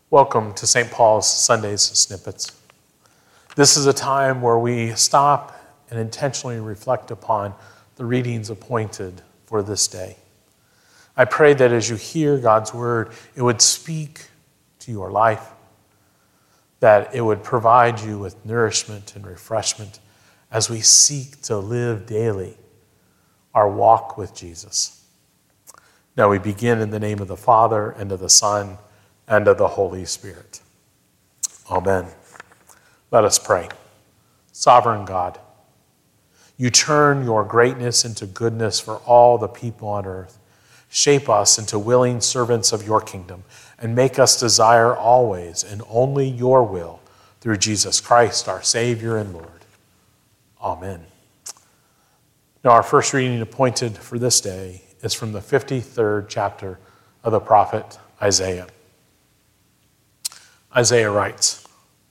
Welcome to St. Paul's Sundays Snippets. This is a time where we stop and intentionally reflect upon the readings appointed for this day. I pray that as you hear God's word, it would speak to your life, that it would provide you with nourishment and refreshment as we seek to live daily our walk with Jesus. Now we begin in the name of the Father, and of the Son, and of the Holy Spirit. Amen. Let us pray. Sovereign God, you turn your greatness into goodness for all the people on earth. Shape us into willing servants of your kingdom and make us desire always and only your will through Jesus Christ, our Savior and Lord. Amen. Now, our first reading appointed for this day is from the 53rd chapter of the prophet Isaiah. Isaiah writes,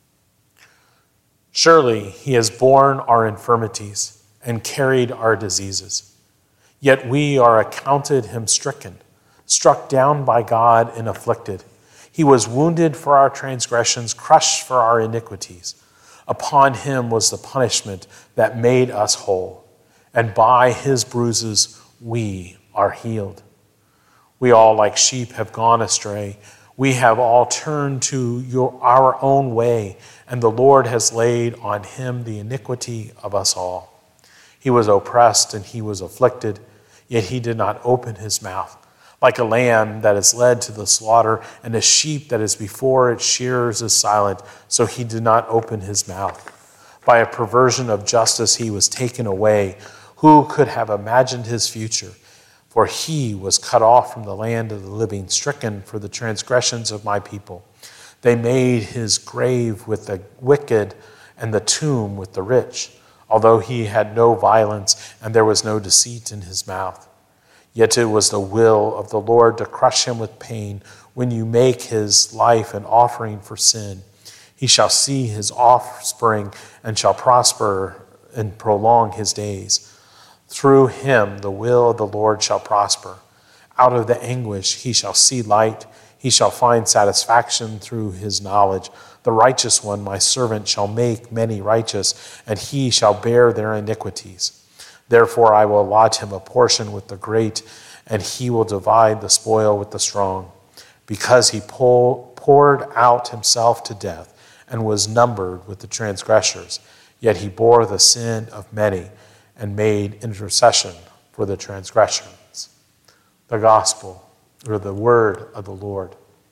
"Surely he has borne our infirmities and carried our diseases. Yet we are accounted him stricken, struck down by God and afflicted. He was wounded for our transgressions, crushed for our iniquities. Upon him was the punishment that made us whole, and by his bruises we are healed. We all like sheep have gone astray. We have all turned to our own way, and the Lord has laid on him the iniquity of us all. He was oppressed and he was afflicted, yet he did not open his mouth. Like a lamb that is led to the slaughter, and a sheep that is before its shearers is silent, so he did not open his mouth. By a perversion of justice he was taken away. Who could have imagined his future? For he was cut off from the land of the living, stricken for the transgressions of my people. They made his grave with the wicked and the tomb with the rich, although he had no violence and there was no deceit in his mouth. Yet it was the will of the Lord to crush him with pain. When you make his life an offering for sin, he shall see his offspring and shall prosper and prolong his days. Through him the will of the Lord shall prosper. Out of the anguish he shall see light. He shall find satisfaction through his knowledge. The righteous one, my servant, shall make many righteous, and he shall bear their iniquities. Therefore I will allot him a portion with the great, and he will divide the spoil with the strong. Because he poured out himself to death and was numbered with the transgressors, yet he bore the sin of many and made intercession for the transgressions." The gospel, or the word of the Lord.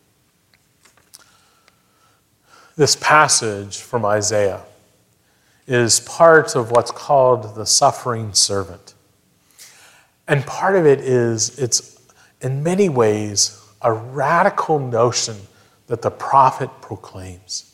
This passage from Isaiah is part of what's called the suffering servant. And part of it is, it's in many ways a radical notion that the prophet proclaims.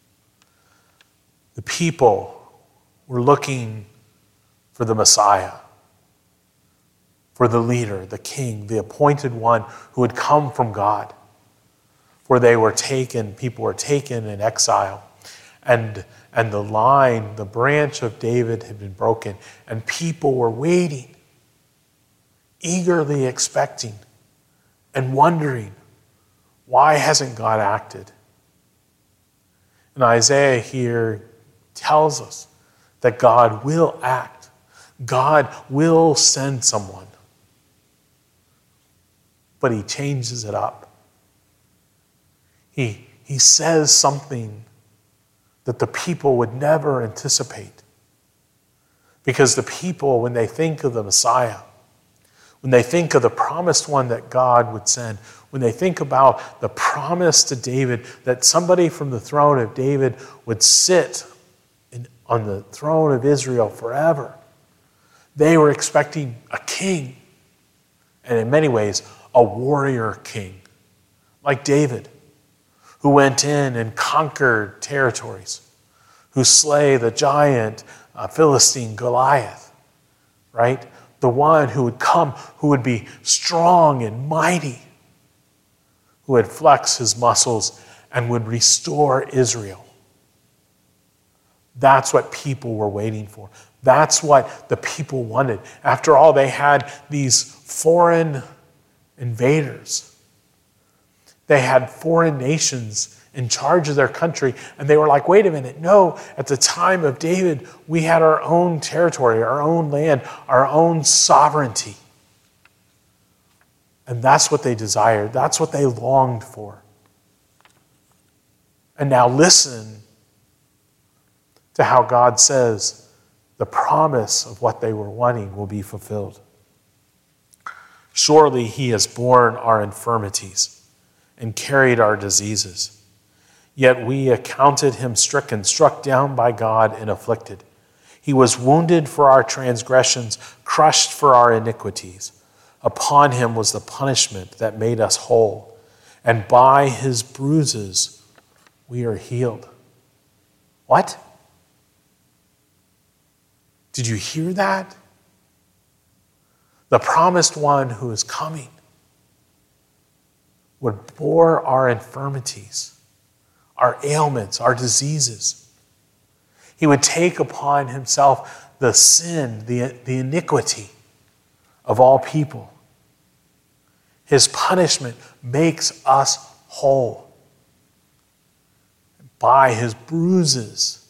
The people were looking for the Messiah, for the leader, the king, the appointed one who would come from God. For people were taken in exile, and the branch of David had been broken, and people were waiting, eagerly expecting, and wondering, why hasn't God acted? And Isaiah here tells us that God will act. God will send someone. But he changes it up. He says something that the people would never anticipate. Because the people, when they think of the Messiah, when they think of the promised one that God would send, when they think about the promise to David that somebody from the throne of David would sit on the throne of Israel forever, they were expecting a king, and in many ways, a warrior king, like David, who went in and conquered territories, who slay the giant Philistine Goliath, right? The one who would come, who would be strong and mighty, who would flex his muscles and would restore Israel. That's what people were waiting for. That's what the people wanted. After all, they had these foreign invaders. They had foreign nations in charge of their country, and they were like, wait a minute, no, at the time of David, we had our own territory, our own land, our own sovereignty. And that's what they desired. That's what they longed for. And now listen to how God says the promise of what they were wanting will be fulfilled. Surely he has borne our infirmities and carried our diseases. Yet we accounted him stricken, struck down by God, and afflicted. He was wounded for our transgressions, crushed for our iniquities. Upon him was the punishment that made us whole, and by his bruises we are healed. What? Did you hear that? The promised one who is coming would bore our infirmities, our ailments, our diseases. He would take upon himself the sin, the iniquity of all people. His punishment makes us whole. By his bruises,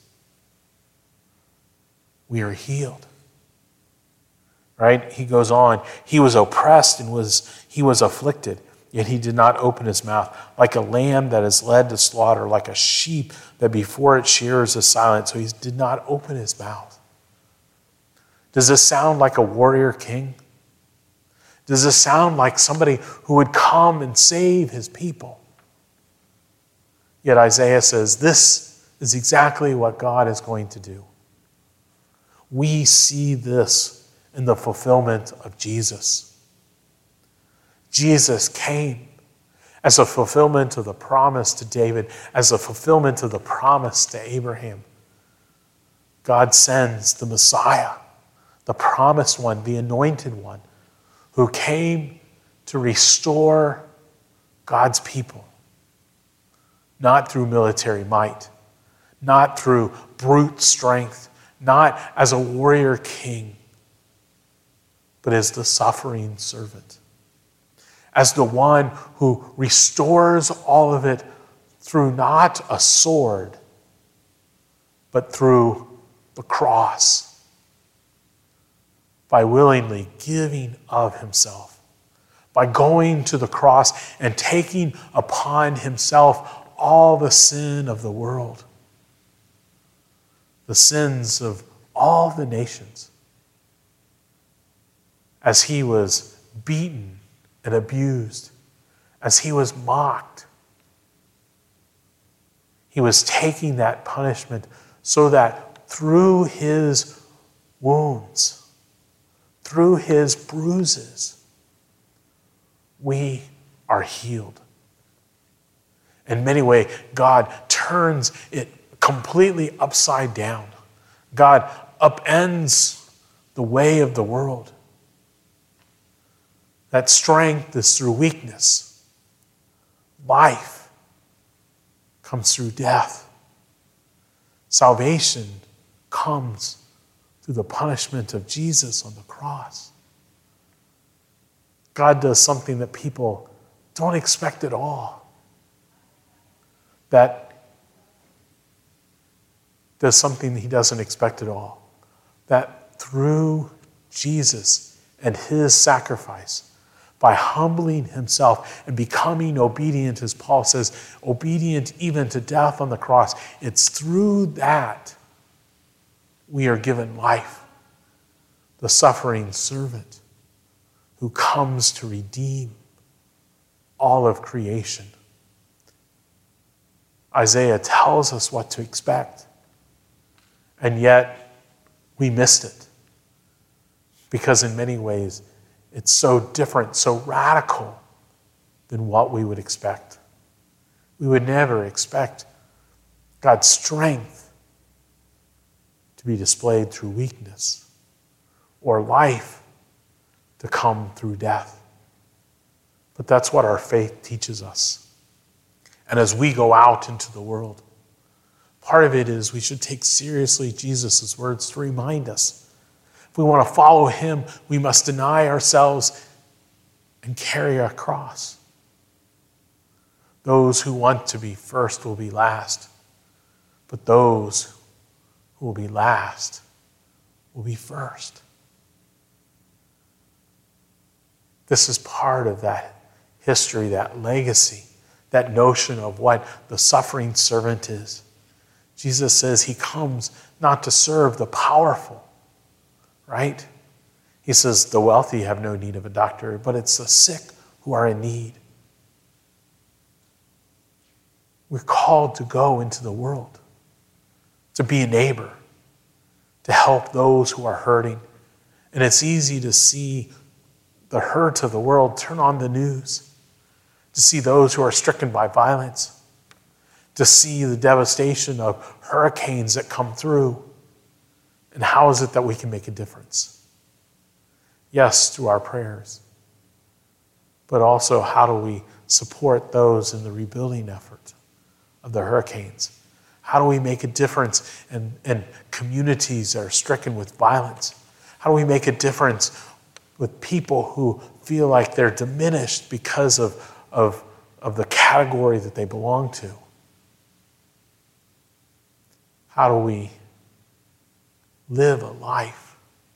we are healed. Right? He goes on. He was oppressed and he was afflicted, yet he did not open his mouth. Like a lamb that is led to slaughter, like a sheep that before its shearers is silent, so he did not open his mouth. Does this sound like a warrior king? Does this sound like somebody who would come and save his people? Yet Isaiah says this is exactly what God is going to do. We see this in the fulfillment of Jesus. Jesus came as a fulfillment of the promise to David, as a fulfillment of the promise to Abraham. God sends the Messiah, the promised one, the anointed one, who came to restore God's people. Not through military might, not through brute strength, not as a warrior king, but as the suffering servant, as the one who restores all of it through not a sword, but through the cross, by willingly giving of himself, by going to the cross and taking upon himself all the sin of the world, the sins of all the nations, as he was beaten and abused, as he was mocked. He was taking that punishment so that through his wounds, through his bruises, we are healed. In many ways, God turns it completely upside down. God upends the way of the world. That strength is through weakness. Life comes through death. Salvation comes through the punishment of Jesus on the cross. God does something that people don't expect at all. That does something he doesn't expect at all. That through Jesus and his sacrifice, by humbling himself and becoming obedient, as Paul says, obedient even to death on the cross, it's through that we are given life. The suffering servant who comes to redeem all of creation. Isaiah tells us what to expect, and yet we missed it. Because in many ways, it's so different, so radical than what we would expect. We would never expect God's strength to be displayed through weakness, or life to come through death. But that's what our faith teaches us. And as we go out into the world, part of it is we should take seriously Jesus' words to remind us. If we want to follow him, we must deny ourselves and carry our cross. Those who want to be first will be last, but those who will be last will be first. This is part of that history, that legacy, that notion of what the suffering servant is. Jesus says he comes not to serve the powerful, right? He says the wealthy have no need of a doctor, but it's the sick who are in need. We're called to go into the world, to be a neighbor, to help those who are hurting. And it's easy to see the hurt of the world. Turn on the news, to see those who are stricken by violence, to see the devastation of hurricanes that come through. And how is it that we can make a difference? Yes, through our prayers. But also, how do we support those in the rebuilding effort of the hurricanes? How do we make a difference in communities that are stricken with violence? How do we make a difference with people who feel like they're diminished because of the category that they belong to? How do we live a life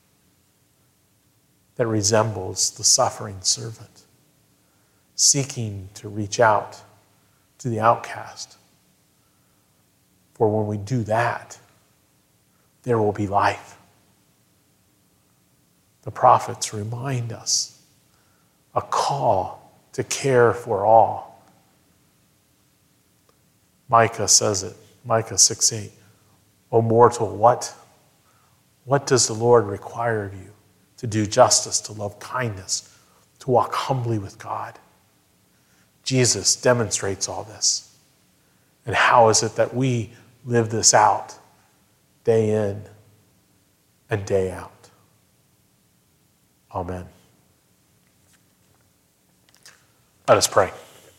that resembles the suffering servant, seeking to reach out to the outcast? For when we do that, there will be life. The prophets remind us a call to care for all. Micah says it, Micah 6:8. O mortal, what does the Lord require of you? To do justice, to love kindness, to walk humbly with God. Jesus demonstrates all this. And how is it that we live this out day in and day out? Amen. Let us pray.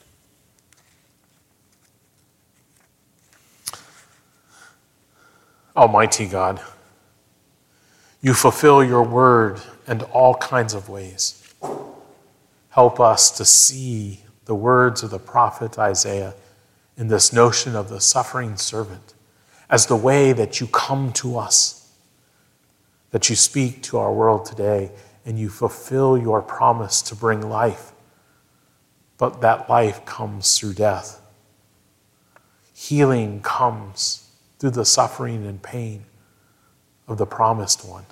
Almighty God, you fulfill your word in all kinds of ways. Help us to see the words of the prophet Isaiah in this notion of the suffering servant as the way that you come to us, that you speak to our world today, and you fulfill your promise to bring life, but that life comes through death. Healing comes through the suffering and pain of the promised one.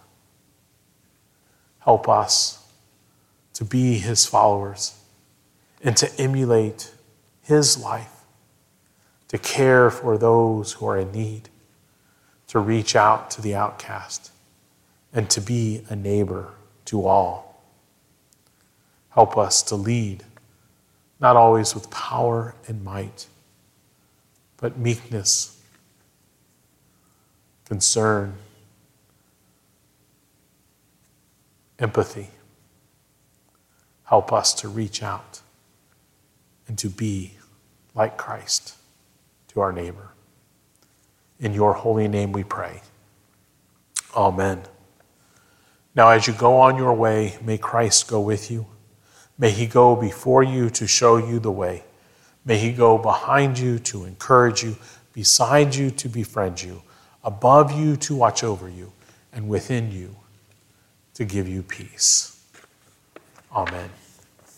Help us to be his followers and to emulate his life, to care for those who are in need, to reach out to the outcast, and to be a neighbor to all. Help us to lead, not always with power and might, but meekness, concern, empathy. Help us to reach out and to be like Christ to our neighbor. In your holy name we pray. Amen. Now as you go on your way, may Christ go with you. May he go before you to show you the way. May he go behind you to encourage you, beside you to befriend you, above you to watch over you, and within you to give you peace. Amen.